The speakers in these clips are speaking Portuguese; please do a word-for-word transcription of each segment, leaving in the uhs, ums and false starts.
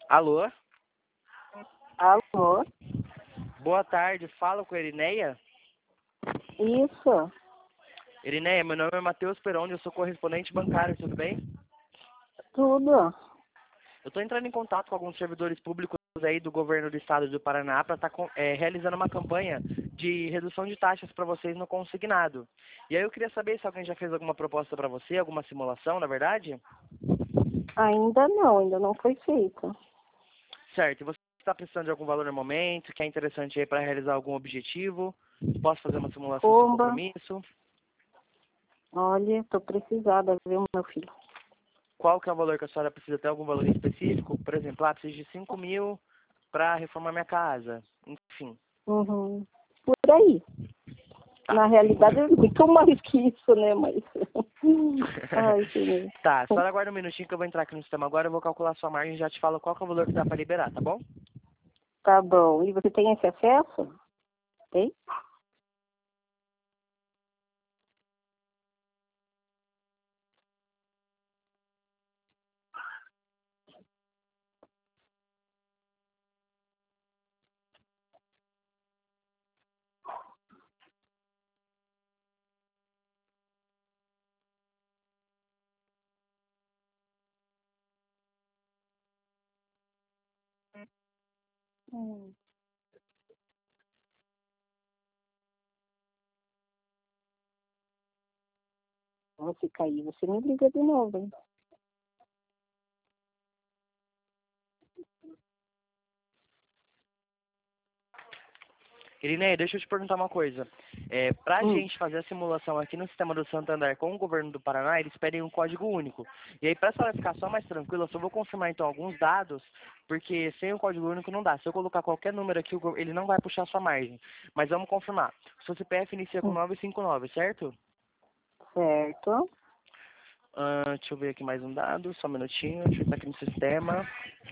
Alô? Alô? Boa tarde, fala com a Irineia? Isso. Irineia, meu nome é Matheus Peronde, eu sou correspondente bancário, tudo bem? Tudo. Eu estou entrando em contato com alguns servidores públicos aí do governo do estado do Paraná para estar tá, é, realizando uma campanha de redução de taxas para vocês no consignado. E aí eu queria saber se alguém já fez alguma proposta para você, alguma simulação, na verdade? Ainda não, ainda não foi feita. Certo, e você está precisando de algum valor no momento, que é interessante aí para realizar algum objetivo? Posso fazer uma simulação sem Pomba. compromisso? Olha, tô precisada, viu, meu filho? Qual que é o valor que a senhora precisa? Ter algum valor específico? Por exemplo, ah, preciso de cinco mil para reformar minha casa. Enfim. Uhum. Por aí. Tá, Na realidade é muito mais que isso, né, mas... Ai, senhor. Tá, a senhora aguarda um minutinho que eu vou entrar aqui no sistema agora, eu vou calcular a sua margem e já te falo qual que é o valor que dá para liberar, tá bom? Tá bom. E você tem esse acesso? Tem? Hum. Você cair, você me liga de novo, hein? Irineia, deixa eu te perguntar uma coisa. É, para a Hum. gente fazer a simulação aqui no sistema do Santander com o governo do Paraná, eles pedem um código único. E aí, para a senhora ficar só mais tranquila, eu só vou confirmar então alguns dados, porque sem o código único não dá. Se eu colocar qualquer número aqui, o go- ele não vai puxar a sua margem. Mas vamos confirmar. O seu C P F inicia com Hum. novecentos e cinquenta e nove, certo? Certo. Ah, deixa eu ver aqui mais um dado, só um minutinho, deixa eu entrar aqui no sistema.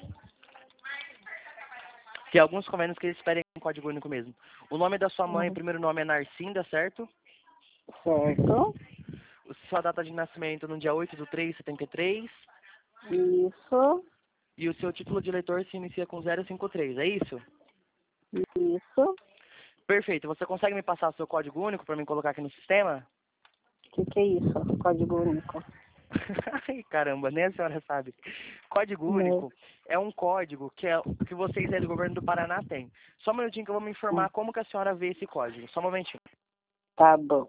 Tem alguns convênios que eles pedem um código único mesmo. O nome da sua mãe, o Uhum. primeiro nome é Narcinda, certo? Certo. Sua data de nascimento no dia oito de três de setenta e três. Isso. E o seu título de eleitor se inicia com zero cinco três, é isso? Isso. Perfeito. Você consegue me passar o seu código único para mim colocar aqui no sistema? O que, que é isso? Código único. Ai, caramba, nem a senhora sabe. Código Não. único é um código que, é, que vocês aí do governo do Paraná têm. Só um minutinho que eu vou me Hum. informar como que a senhora vê esse código. Só um momentinho. Tá bom.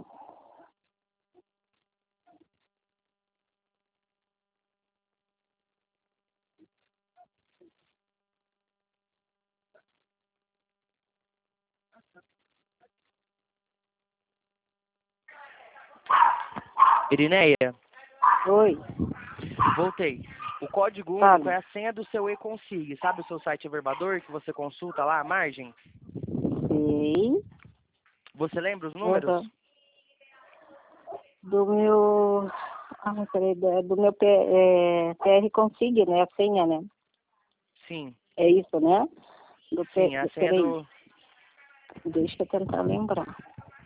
Irineia, Oi. voltei. O código único Fale. é a senha do seu e-consig. Sabe o seu site Everbador que você consulta lá a margem? Sei. Você lembra os números? Uhum. Do meu... Ah, peraí. Do do meu P, é, P R Consig, né? A senha, né? Sim, É isso, né? Do P, sim, é a senha peraí. do... Deixa eu tentar lembrar.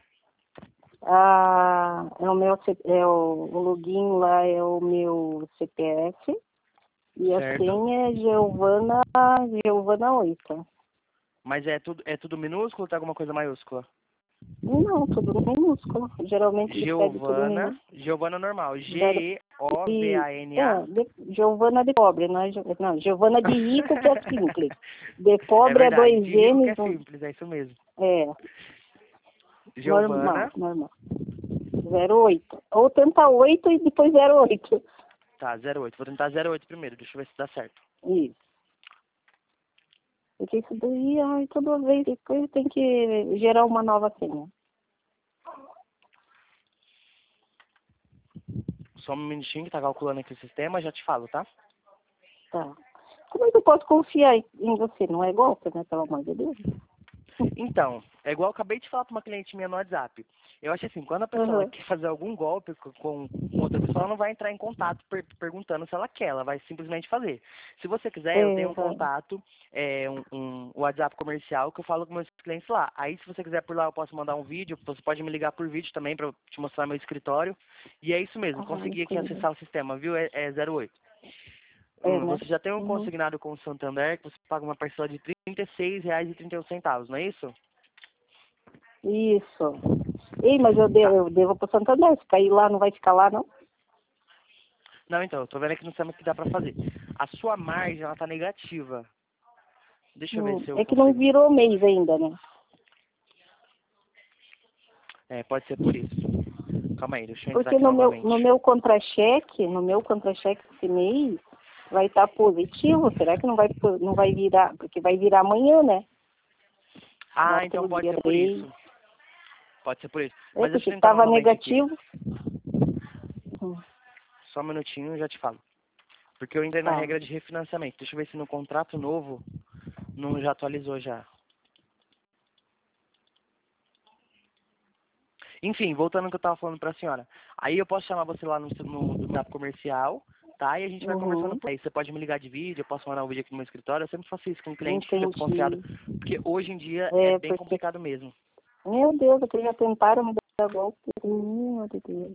Ah, é o meu C- é o, o login lá é o meu C P F e a Certo. senha é Giovana Giovana oito. Mas é tudo, é tudo minúsculo ou tem alguma coisa maiúscula? Não, tudo minúsculo. Geralmente eles pedem tudo Giovana, minúsculo. Giovana normal, Zero- E, G-E-O-V-A-N-A. é, de, Giovana de pobre, não, é, Gio- não, Giovana de rico que é simples. De É pobre é verdade, dois de rico que é N's, um, simples, é isso mesmo. é, normal, Giovana, normal. Zero oito. Ou tenta oito e depois zero oito. tá, zero oito. Vou tentar zero oito primeiro, deixa eu ver se dá certo. Isso. Porque isso daí, ai, toda vez depois tem que gerar uma nova senha. Só um minutinho que tá calculando aqui o sistema, já te falo, tá? Tá. Como é que eu posso confiar em em você? Não é golpe, né? Pelo amor de Deus. Então, é igual eu acabei de falar para uma cliente minha no WhatsApp. Eu acho assim, quando a pessoa ela Uhum. quer fazer algum golpe com, com outra pessoa, ela não vai entrar em contato per- perguntando se ela quer, ela vai simplesmente fazer. Se você quiser, eu tenho um É, contato, é, um, um WhatsApp comercial que eu falo com meus clientes lá. Aí, se você quiser por lá, eu posso mandar um vídeo, você pode me ligar por vídeo também para te mostrar meu escritório. E é isso mesmo, ah, consegui aqui entendi. acessar o sistema, viu? É, é zero oito. É, Hum, né? você já tem um Uhum. consignado com o Santander que você paga uma parcela de trinta e seis reais e trinta e um centavos, não é isso? Isso. Ei, mas eu devo, Tá. eu devo pro Santander. Se cair lá, não vai ficar lá, não? Não, então, eu tô vendo aqui no sistema que dá pra fazer. A sua margem, ela tá negativa. Deixa eu ver Hum, se eu é que não consigo. virou mês ainda, né? É, pode ser por isso. Calma aí, deixa eu entrar Porque aqui no meu, novamente. no meu contra-cheque, no meu contra-cheque desse mês, vai estar positivo. Será que não vai, po- não vai virar? Porque vai virar amanhã, né? Lá Ah, então pelo pode dia ser por três. isso. Pode ser por isso. É, Mas deixa porque eu tentar estava novamente aqui. negativo. Hum, Só um minutinho e já te falo. Porque eu entrei na tá. regra de refinanciamento. Deixa eu ver se no contrato novo não já atualizou já. Enfim, voltando ao que eu tava falando pra senhora. Aí eu posso chamar você lá no, no, no WhatsApp comercial, tá? E a gente vai conversando Uhum, por aí. Você pode me ligar de vídeo, eu posso mandar um vídeo aqui no meu escritório. Eu sempre faço isso com o cliente que fica desconfiado. entendi. Porque hoje em dia é É, bem porque, complicado mesmo. meu Deus, aqui já tentaram me dar golpe. Meu Deus.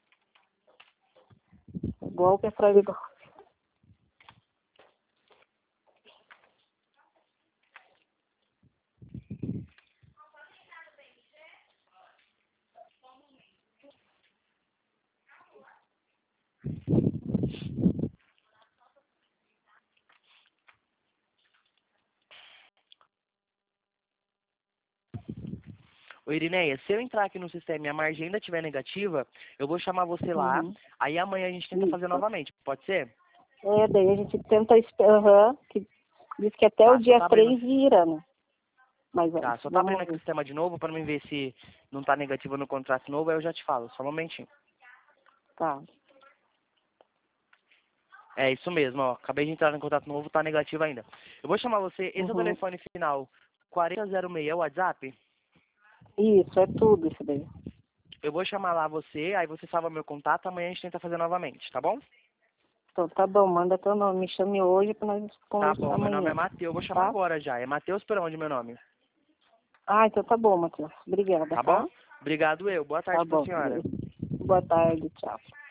Golpe atrás de golpe. Ô Irineia, se eu entrar aqui no sistema e a margem ainda estiver negativa, eu vou chamar você lá. Uhum, Aí amanhã a gente tenta fazer isso. novamente. Pode ser? É, daí a gente tenta esperar, uhum, que diz que até o Tá, só dia tá abrindo. três vira, né? Mas Tá, antes, só tá abrindo vamos aqui o ver. sistema de novo para mim ver se não tá negativo no contrato novo, aí eu já te falo. Só um momentinho. Tá. É isso mesmo, ó. Acabei de entrar em contato novo, tá negativo ainda. Eu vou chamar você. Esse é o Uhum. telefone final quarenta zero seis, é o WhatsApp? Isso, é tudo isso daí. Eu vou chamar lá você, aí você salva meu contato, amanhã a gente tenta fazer novamente, tá bom? Então tá bom, manda teu nome. Me chame hoje pra nós Tá conversar bom, meu nome é amanhã, Matheus, eu vou chamar tá? agora já. É Matheus por onde meu nome? Ah, então tá bom, Matheus. Obrigada, Tá tá? bom? Obrigado eu. Boa Tá tarde pra bom. senhora. Boa tarde, tchau.